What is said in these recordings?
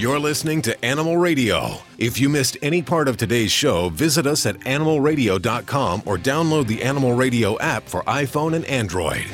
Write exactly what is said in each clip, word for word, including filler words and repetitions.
You're listening to Animal Radio. If you missed any part of today's show, visit us at animal radio dot com or download the Animal Radio app for iPhone and Android.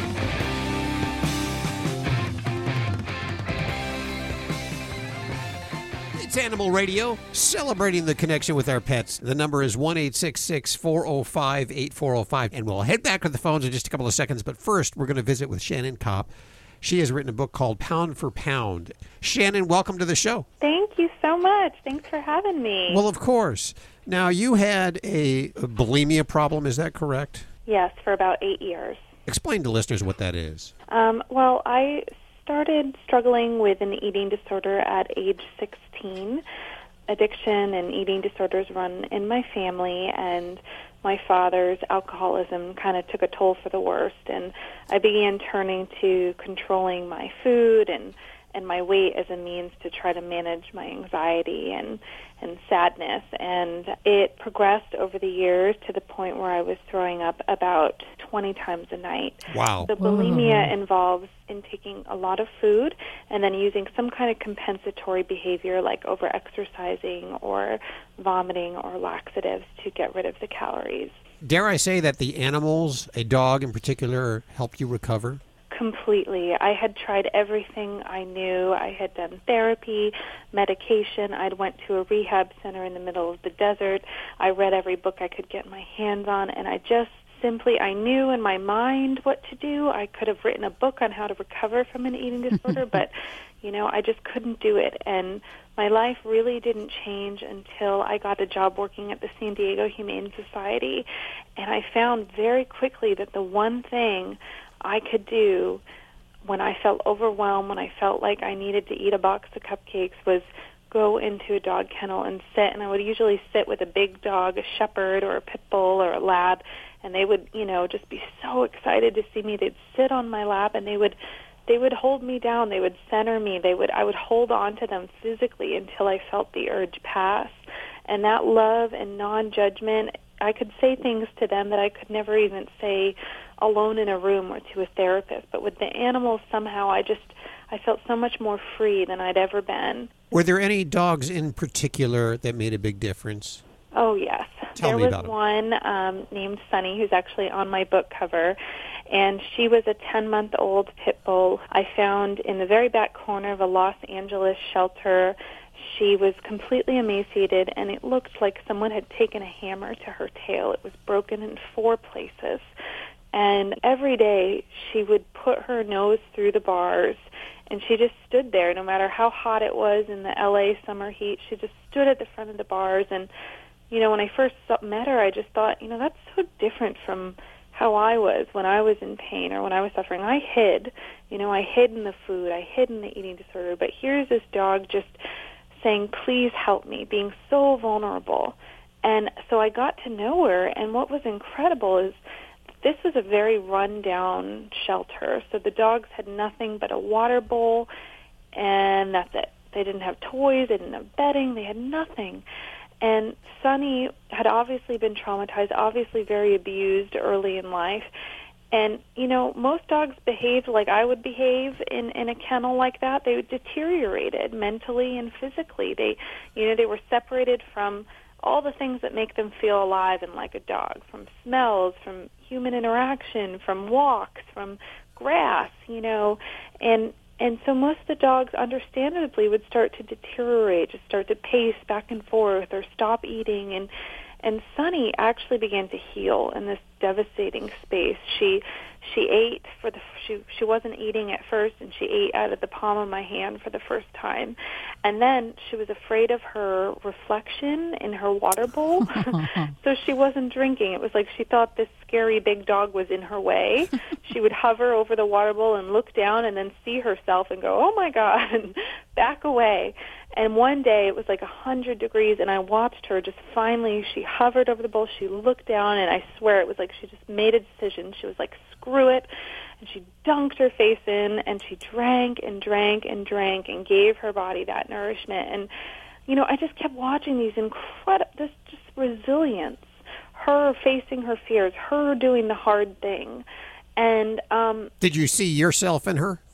It's Animal Radio, celebrating the connection with our pets. The number is one eight six six, four oh five, eight four oh five. And we'll head back to the phones in just a couple of seconds. But first, we're going to visit with Shannon Kopp. She has written a book called Pound for Pound. Shannon, welcome to the show. Thank you so much. Thanks for having me. Well, of course. Now, you had a, a bulimia problem, is that correct? Yes, for about eight years. Explain to listeners what that is. Um, well, I started struggling with an eating disorder at age sixteen. Addiction and eating disorders run in my family, and my father's alcoholism kind of took a toll for the worst, and I began turning to controlling my food and, and my weight as a means to try to manage my anxiety and, and sadness. And it progressed over the years to the point where I was throwing up about twenty times a night. Wow. The bulimia involves in taking a lot of food and then using some kind of compensatory behavior like over-exercising or vomiting or laxatives to get rid of the calories. Dare I say that the animals, a dog in particular, helped you recover? Completely. I had tried everything I knew. I had done therapy, medication. I'd went to a rehab center in the middle of the desert. I read every book I could get my hands on, and I just simply, I knew in my mind what to do. I could have written a book on how to recover from an eating disorder, but, you know, I just couldn't do it. And my life really didn't change until I got a job working at the San Diego Humane Society, and I found very quickly that the one thing I could do when I felt overwhelmed, when I felt like I needed to eat a box of cupcakes, was go into a dog kennel and sit. And I would usually sit with a big dog, a shepherd or a pit bull or a lab, and they would, you know, just be so excited to see me. They'd sit on my lap, and they would they would hold me down. They would center me. They would I would hold on to them physically until I felt the urge pass. And that love and non-judgment, I could say things to them that I could never even say alone in a room or to a therapist. But with the animals, somehow I just, I felt so much more free than I'd ever been. Were there any dogs in particular that made a big difference? Oh, yes. Tell there me was about him. one um, named Sunny, who's actually on my book cover, and she was a ten-month-old pit bull I found in the very back corner of a Los Angeles shelter. She was completely emaciated, and it looked like someone had taken a hammer to her tail. It was broken in four places. And every day she would put her nose through the bars, and she just stood there. No matter how hot it was in the L A summer heat, she just stood at the front of the bars. And, you know, when I first met her, I just thought, you know, that's so different from how I was when I was in pain or when I was suffering. I hid, you know, I hid in the food, I hid in the eating disorder. But here's this dog just saying, please help me, being so vulnerable. And so I got to know her, and what was incredible is this was a very run-down shelter. So the dogs had nothing but a water bowl, and that's it. They didn't have toys, they didn't have bedding, they had nothing. And Sunny had obviously been traumatized, obviously very abused early in life. And, you know, most dogs behaved like I would behave in, in a kennel like that. They deteriorated mentally and physically. They, you know, they were separated from all the things that make them feel alive and like a dog, from smells, from human interaction, from walks, from grass, you know. And and so most of the dogs, understandably, would start to deteriorate, just start to pace back and forth or stop eating. And And Sunny actually began to heal in this devastating space. She she ate for the she she wasn't eating at first, and she ate out of the palm of my hand for the first time. And then she was afraid of her reflection in her water bowl, so she wasn't drinking. It was like she thought this scary big dog was in her way. She would hover over the water bowl and look down and then see herself and go, oh my God, and back away. And one day it was like a hundred degrees, and I watched her just finally, she hovered over the bowl, she looked down, and I swear it was like she just made a decision. She was like, screw it. And she dunked her face in, and she drank and drank and drank and gave her body that nourishment. And, you know, I just kept watching these incredible, this just resilience, her facing her fears, her doing the hard thing. And um, did you see yourself in her?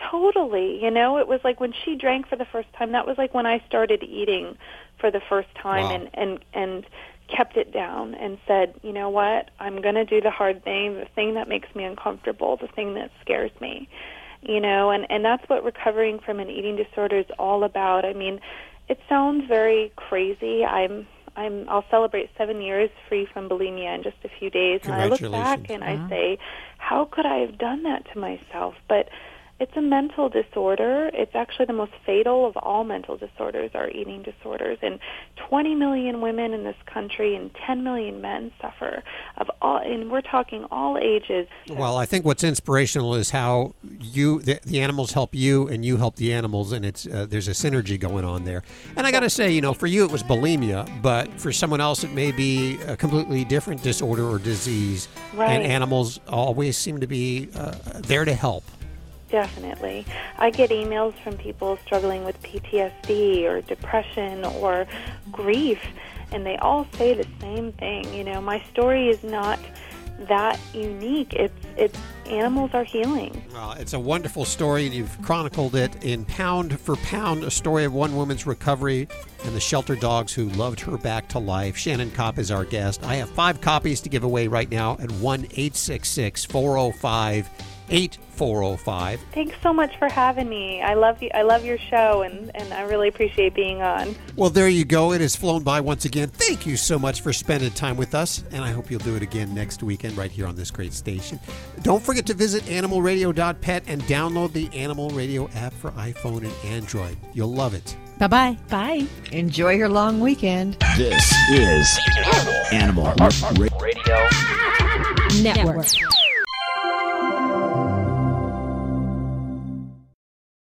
Totally. You know, it was like when she drank for the first time, that was like when I started eating for the first time. Wow. and, and, and kept it down and said, you know what, I'm going to do the hard thing, the thing that makes me uncomfortable, the thing that scares me. You know, and, and that's what recovering from an eating disorder is all about. I mean, it sounds very crazy. I'm I'm I'll celebrate seven years free from bulimia in just a few days, and I look back and Wow. I say, how could I have done that to myself? But it's a mental disorder. It's actually the most fatal of all mental disorders are eating disorders. And twenty million women in this country and ten million men suffer of all, and we're talking all ages. Well, I think what's inspirational is how you the, the animals help you and you help the animals, and it's uh, there's a synergy going on there. And I got to say, you know, for you it was bulimia, but for someone else it may be a completely different disorder or disease. Right. And animals always seem to be uh, there to help. Definitely. I get emails from people struggling with P T S D or depression or grief, and they all say the same thing. You know, my story is not that unique. It's it's animals are healing. Well, it's a wonderful story, and you've chronicled it in Pound for Pound, a story of one woman's recovery and the shelter dogs who loved her back to life. Shannon Kopp is our guest. I have five copies to give away right now at one eight six six, four oh five, eight four oh five. Thanks so much for having me. I love you. I love your show, and, and I really appreciate being on. Well, there you go. It has flown by once again. Thank you so much for spending time with us, and I hope you'll do it again next weekend right here on this great station. Don't forget to visit animal radio dot pet and download the Animal Radio app for iPhone and Android. You'll love it. Bye-bye. Bye. Enjoy your long weekend. This is Animal Radio Network.